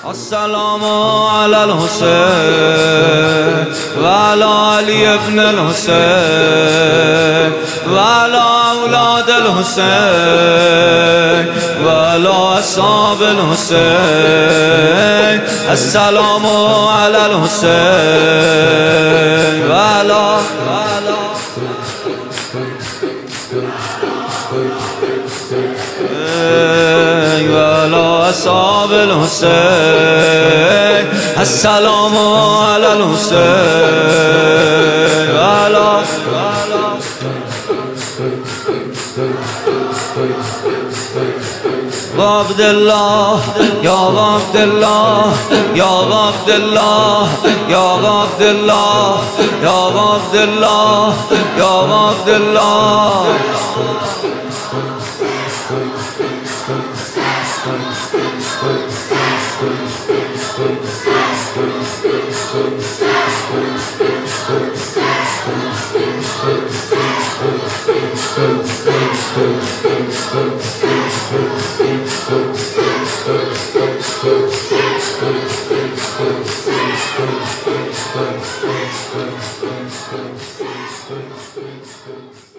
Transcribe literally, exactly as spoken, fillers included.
السلام على الحسين وعلى علي بن الحسين وعلى أولاد الحسين وعلى أصحاب الحسين. السلام على الحسين وعلى وعلى أصحاب الحسين. السلام على الحسين وعلى عبد الله يا عبد الله يا عبد الله يا عبد الله يا عبد الله يا عبد الله. Thank you.